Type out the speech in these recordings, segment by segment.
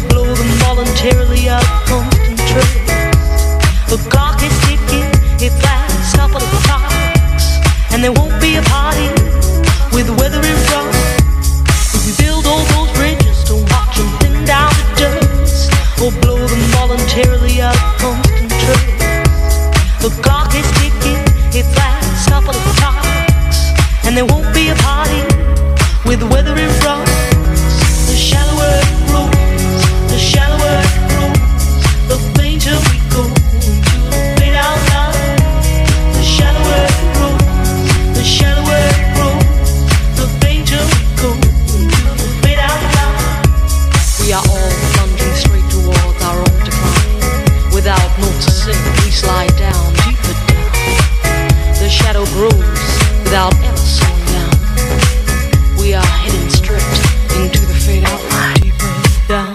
blow them voluntarily out constant trace. The clock is ticking, it lasts a couple of clocks, and there won't be a party with the weather in front. If we build all those bridges to watch them thin down to dust, or blow them voluntarily out constant trace. The clock is ticking, it lasts a couple of clocks, and there won't be a party with the weather in front. The shallower it grows, the shallower it grows, the fainter we go into the fade out line. The shallower it grows, the shallower it grows, the fainter we go into the fade out line. We are all plunging straight towards our own decline. Without noticing, we slide down, deeper down. The shadow grows without ever slowing down. We are heading straight into the fade out line, deeper down.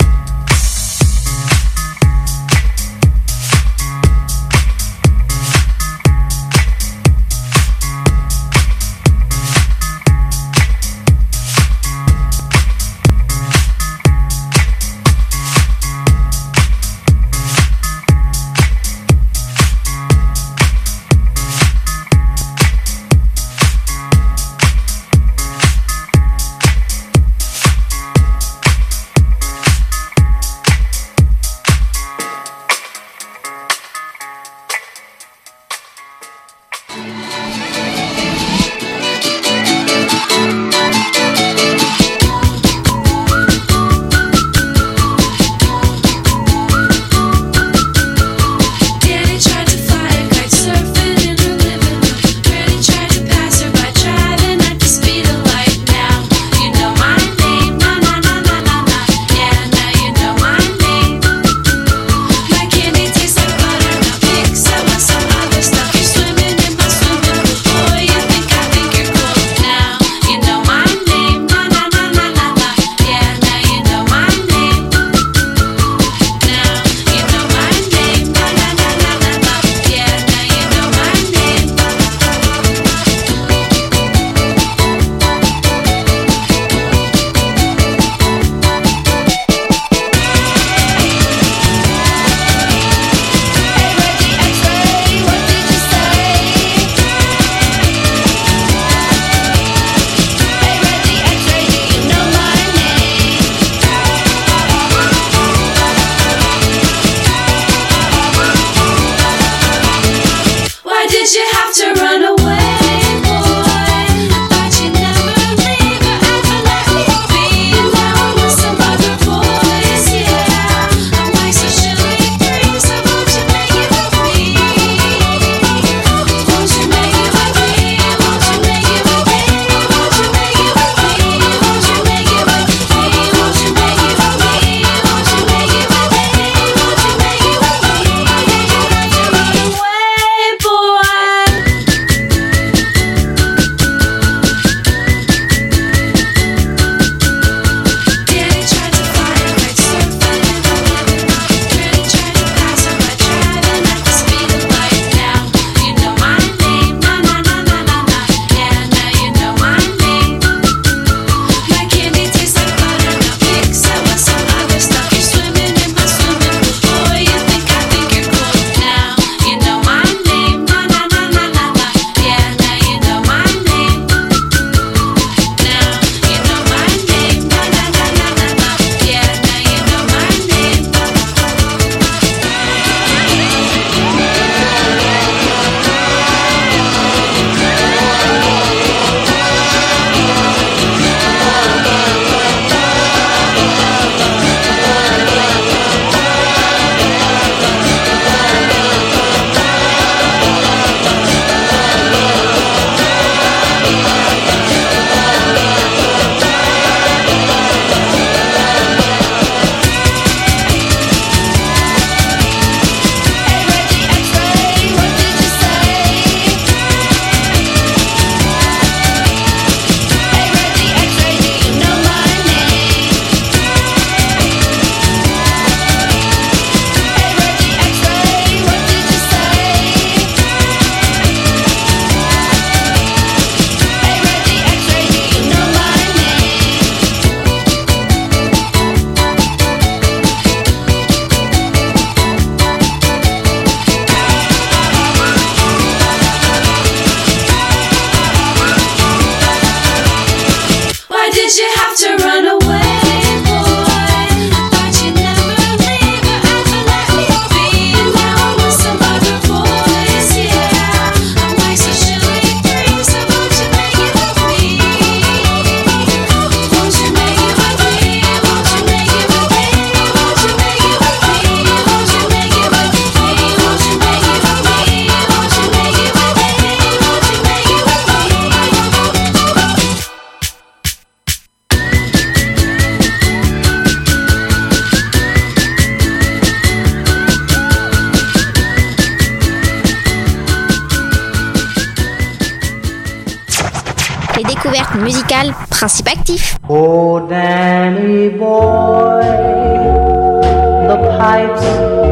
découverte musicale Principe Actif. Oh Danny boy, the pipes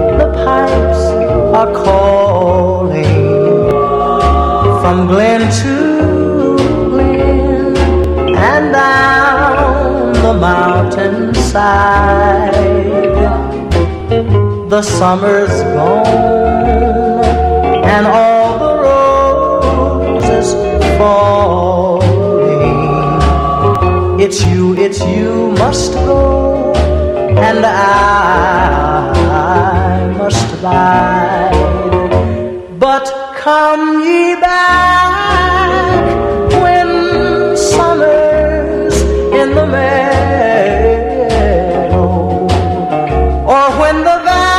are calling from glen to glen and down the mountainside. The summer's gone and all the roses falling. It's you must go and I must abide. But come ye back when summer's in the meadow, or when the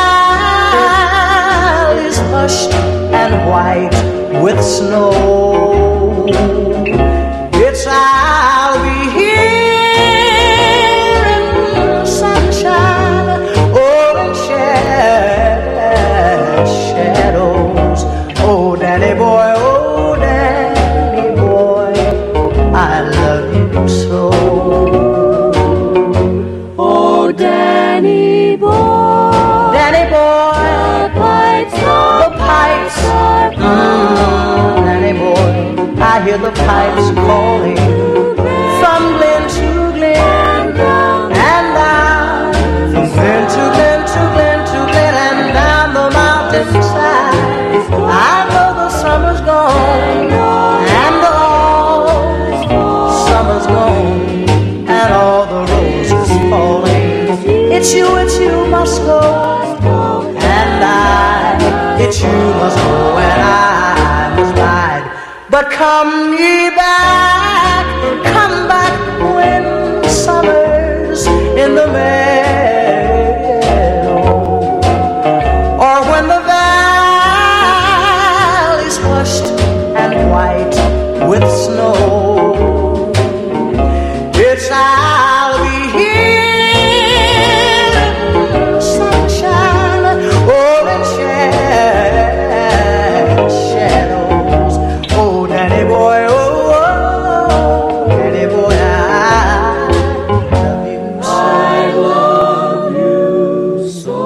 valley's hushed and white with snow. It's I'll be here in sunshine or in shadows. Oh Danny boy, I love you so. Oh Danny boy, Danny boy, the pipes Danny boy, I hear the pipes calling from glen to glen and down, from glen to glen to glen to glen and down the mountainside. I know the summer's gone and all summer's gone and all the roses falling. It's you must go and it's you must go and I must ride. But come ye back, come back when summer's in the meadow, or when the valley's hushed and white with snow. It's I'll be here in sunshine or in shadows. Oh Danny boy, Danny boy, I love you so.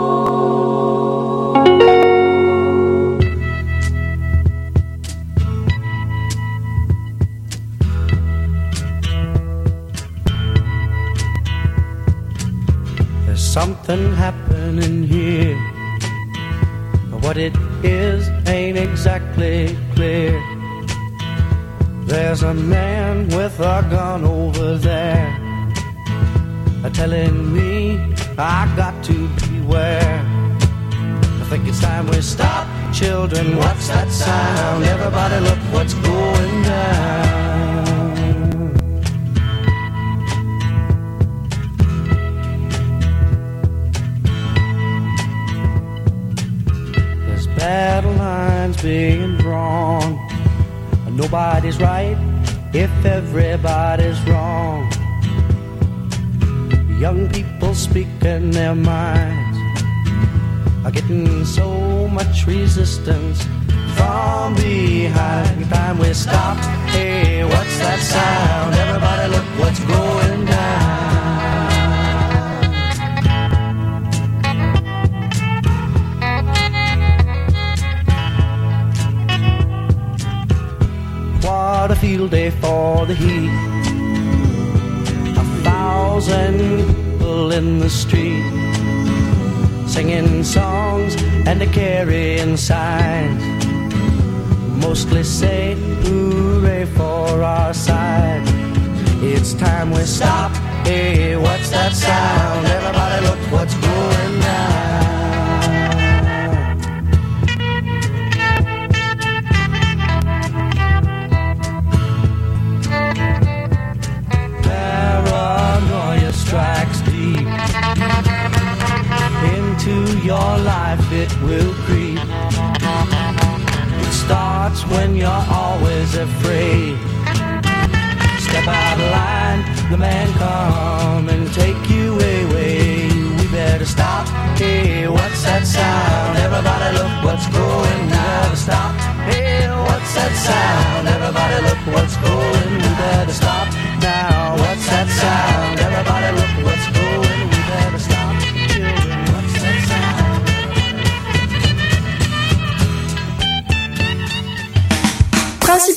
There's something happening here. What it is ain't exactly clear. There's a man with a gun over there, telling me I got to beware. I think it's time we stop. Children, what's that sound? Everybody look what's going down. There's battle lines being drawn. Nobody's right if everybody's wrong. Young people speaking their minds are getting so much resistance from behind. Time we stop. Hey, what's that sound? Everybody look what's going down. What a field day for the heat. 1,000 people in the street, singing songs and carrying signs, mostly say hooray for our side. It's time we stop. Hey, what's that sound? Everybody look what's going down. Paranoia strikes deep into your life, it will creep. It starts when you're always afraid. Step out of line, the man come and take you away. We better stop. Hey, what's that sound? Everybody look what's going. We better stop. Hey, what's that sound? Everybody look what's going. We better stop.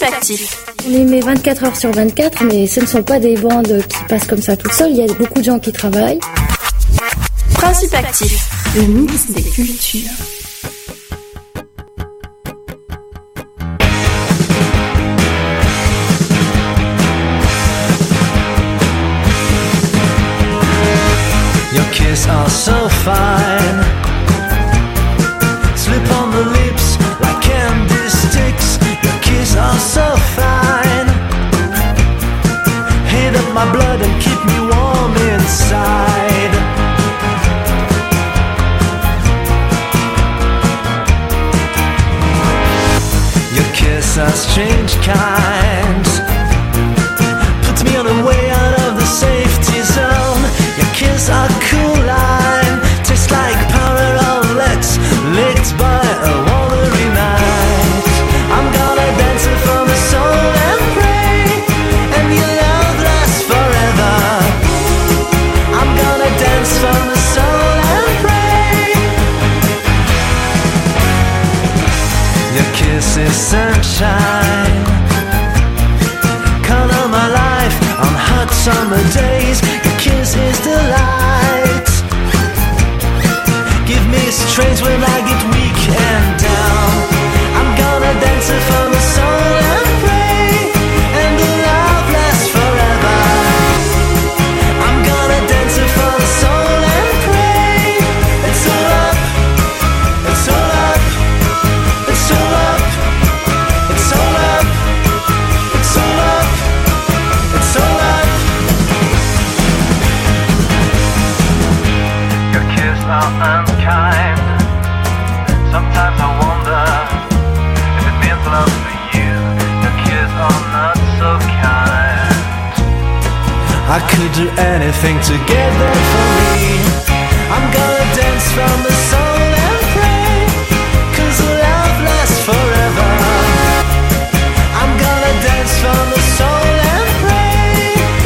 Actif. On les met 24 heures sur 24, mais ce ne sont pas des bandes qui passent comme ça toutes seules. Il y a beaucoup de gens qui travaillent. Principe Actif, le mix des cultures. Your kiss are so fine. Slip on the lips like candy sticks. Your kiss are so fine. Heat up my blood and keep me warm inside. Your kiss are strange kinds. Puts me on a way out of the safety zone. Your kiss are cool line. Tastes like powder outlets licked by a watery night. I'm gonna dance it from the soul and pray, and your love lasts forever. I'm gonna dance from the soul and pray. Your kiss is sunshine. Color my life on hot summer days. Your kiss is delight. Give me strength when I get weak and down. I'm gonna dance it for the soul and pray, and the love lasts forever. I'm gonna dance it for the soul and pray. It's all up, it's all up, it's all up, it's all up, it's all up, it's all up. Your kiss are unkind. Sometimes I wonder if it means love for you. Your kiss are not so kind. I could do anything to get that for me. I'm gonna dance from the soul and pray, 'cause love lasts forever. I'm gonna dance from the soul and pray.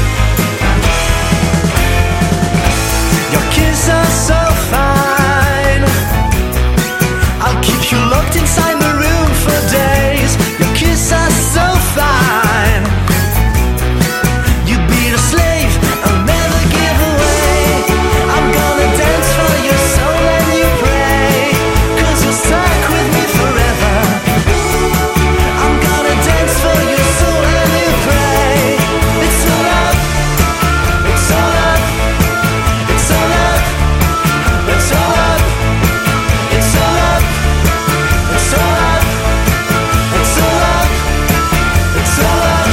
Your kiss are so fine. I'll keep you locked inside the room for days. Your kiss are so fine. You'd be the slave I'll never give away. I'm gonna dance for your soul and you pray, 'cause you're stuck with me forever. I'm gonna dance for your soul and you pray. It's all up, it's all up, it's all up, it's all up, it's all up, it's all up, it's all up, it's all up.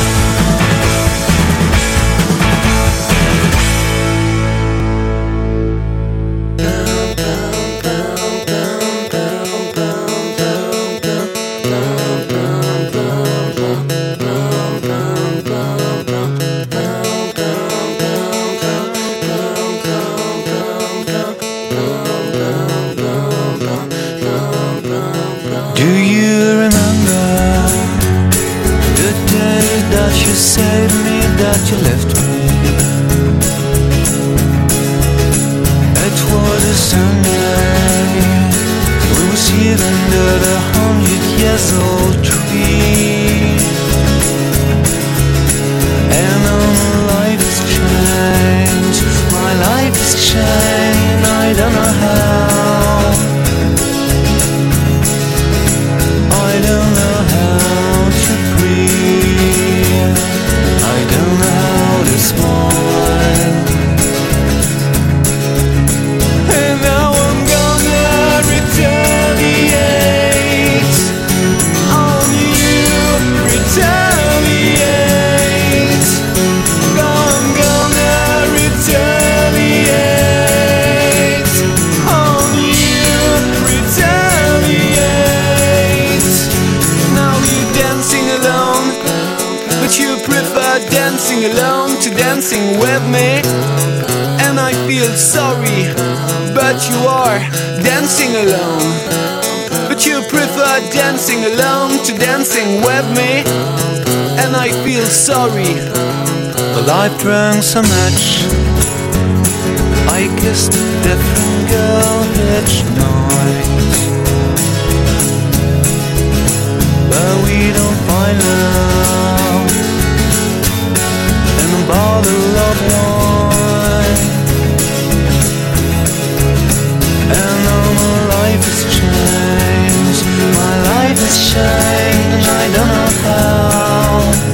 Do you remember the day that you saved me, that you left me? It was a Sunday. We were seated under the 100-year-old tree, and all my life has changed. My life has changed. I don't know how. I don't know how to breathe. I don't know how to smile. And now I'm gonna retaliate on you, retaliate. I'm gonna retaliate on you, retaliate. Now you're dancing alone, but you prefer dancing alone to dancing with me. And I feel sorry, but you are dancing alone. But you prefer dancing alone to dancing with me. And I feel sorry. Well, I've drunk so much. I kissed a different girl each night, but we don't find love. one. And now my life has changed. My life has changed. I don't know how.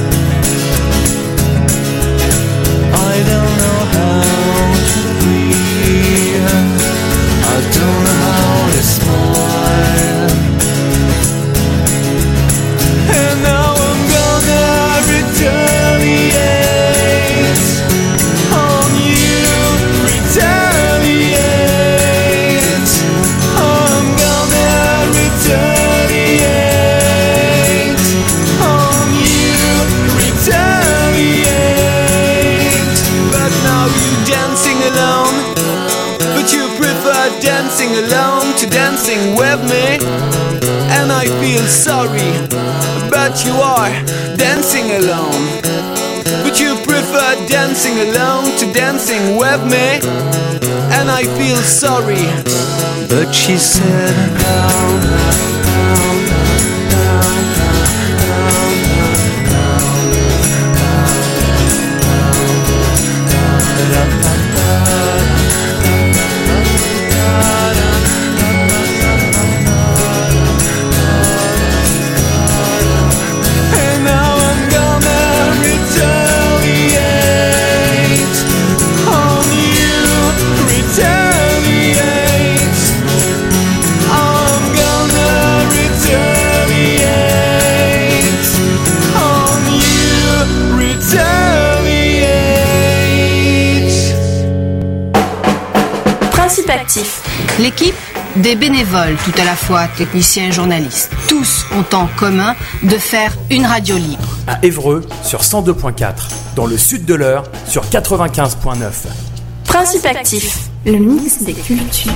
I don't know how to breathe. I don't know how to smile. And now I'm gonna retaliate on you. Retaliate. I'm gonna retaliate on you. Retaliate. But now you're dancing alone. But you prefer dancing alone to dancing with me. And I feel sorry, but you are dancing alone. But you prefer dancing alone to dancing with me. And I feel sorry, but she said and now I'm gonna retaliate on you. Retaliate. I'm gonna retaliate on you. Retaliate. Principe actif. L'équipe, des bénévoles, tout à la fois techniciens et journalistes, tous ont en commun de faire une radio libre. À Évreux sur 102.4, dans le sud de l'Eure sur 95.9. Principe actif. Le mix des cultures.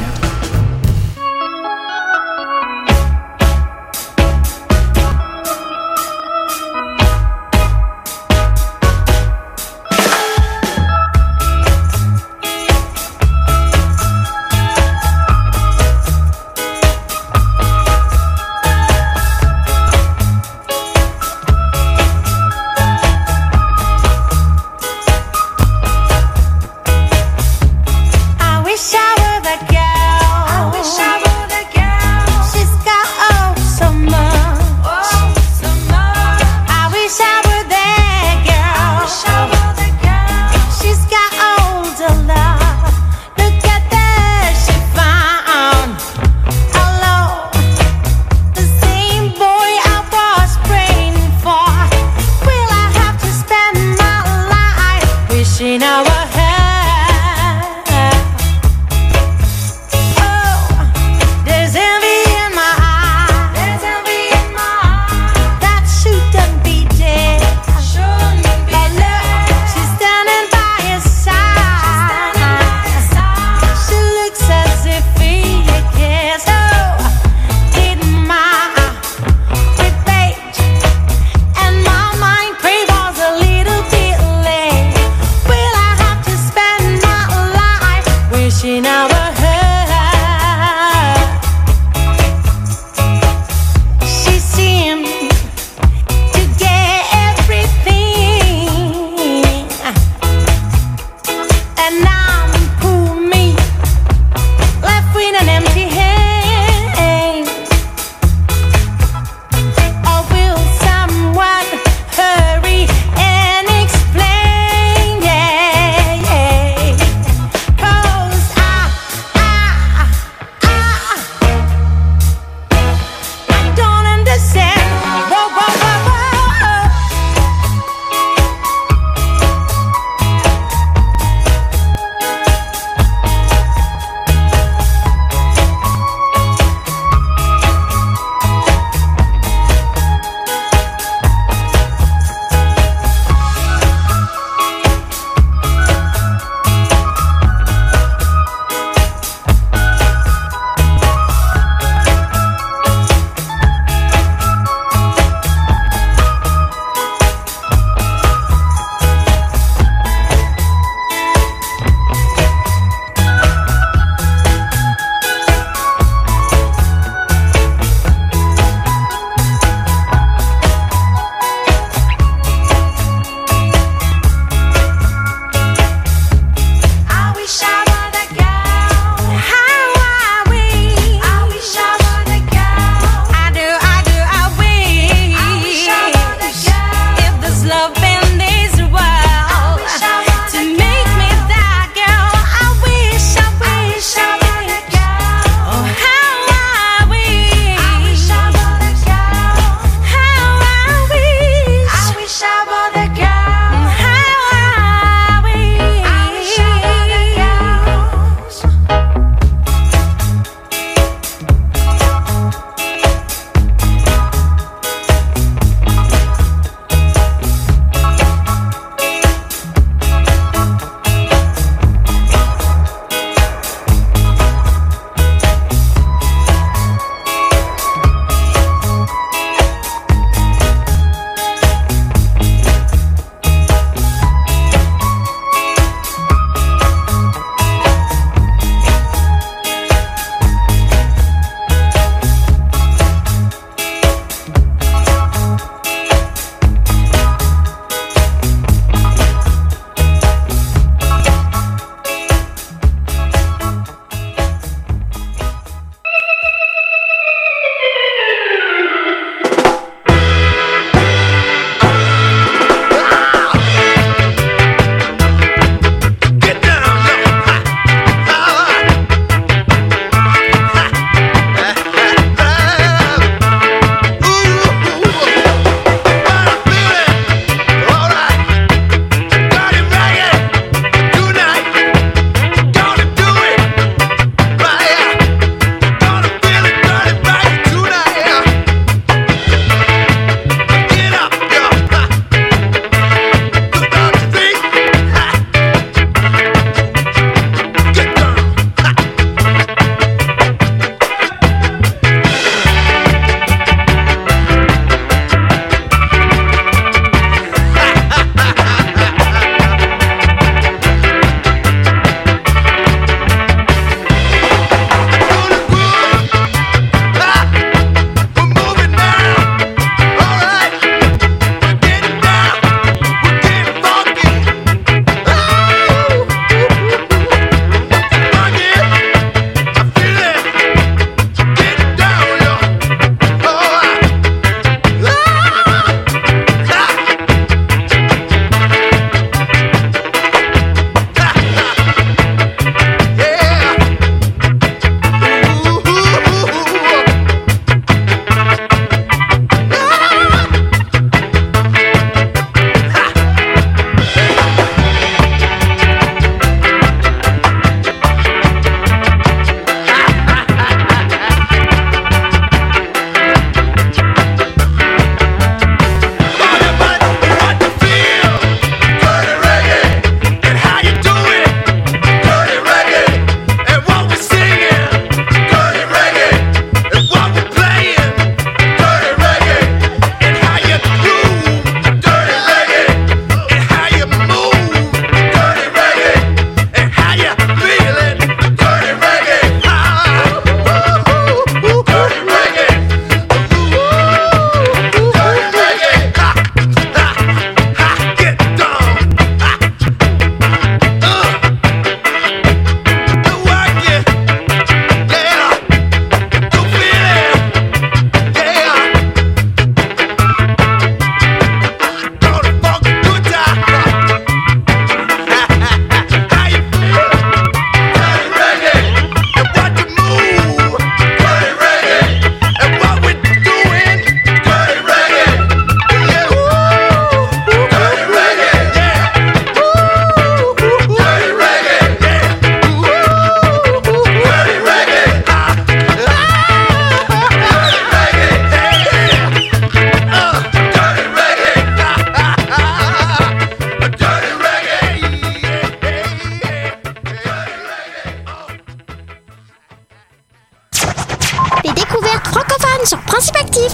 Les découvertes francophones sur Principe Actif.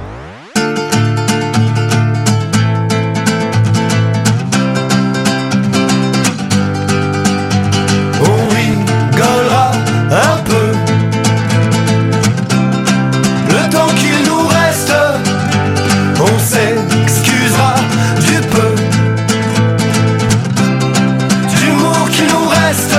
On rigolera un peu, le temps qu'il nous reste, on s'excusera du peu d'humour qui nous reste.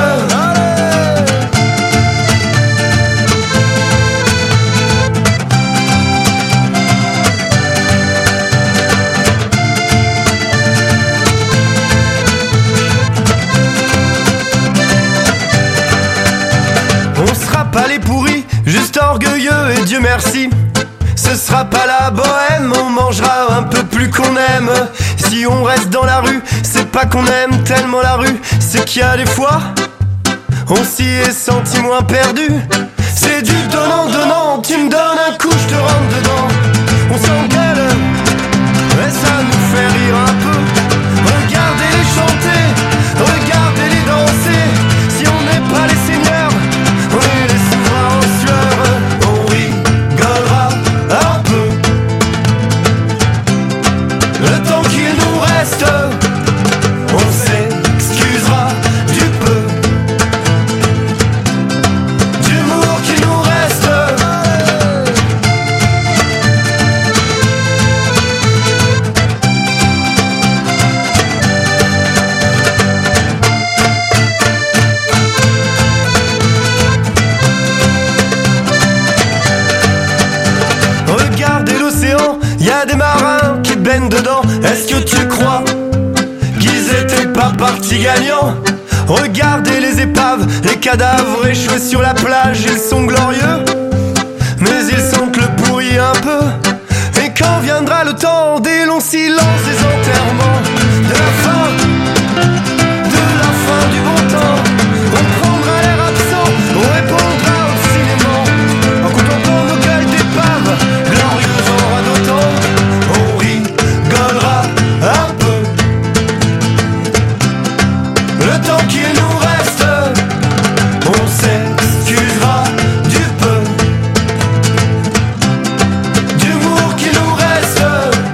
On sera pas les pourris, juste orgueilleux et Dieu merci. Ce sera pas la bohème, on mangera un peu plus qu'on aime. Si on reste dans la rue, c'est pas qu'on aime tellement la rue, c'est qu'il y a des fois, on s'y est senti moins perdu. C'est du donnant-donnant, tu me donnes un coup, je te rentre dedans. On s'engueule, mais ça nous fait rire un peu. Regardez-les chanter, regardez-les danser. Si on n'est pas les seigneurs, on est les souverains en sueur. On rigolera un peu, le temps qu'il nous reste, on s'excusera du peu d'humour qu'il nous reste. Regardez l'océan, y a des marins qui baignent dedans. Est-ce que tu crois qu'ils étaient pas partis gagnants? Regardez les épaves, les cadavres échoués sur la plage, ils sont glorieux, mais ils sentent le pourri un peu. Et quand viendra le temps des longs silences, des enterrements, de la fin du bon temps, on prendra l'air absent, on répondra au cinéma, en contemplant nos gueules d'épave, glorieuses en radotant. On rigolera un peu, le temps qu'il nous reste, on s'excusera du peu d'humour qui nous reste.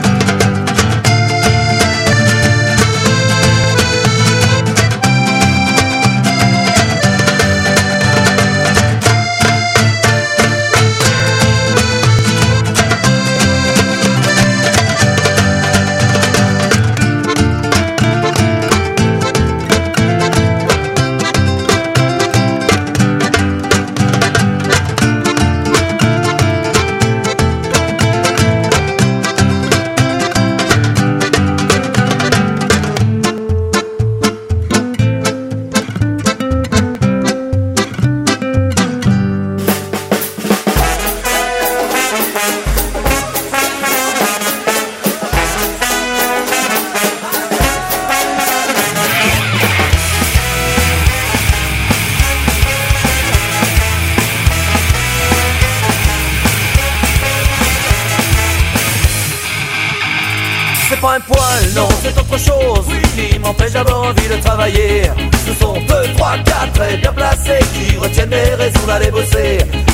C'est pas un poil, non, c'est autre chose qui m'empêche d'avoir envie de travailler. Ce sont 2, 3, 4 très bien placés qui retiennent mes raisons d'aller bosser.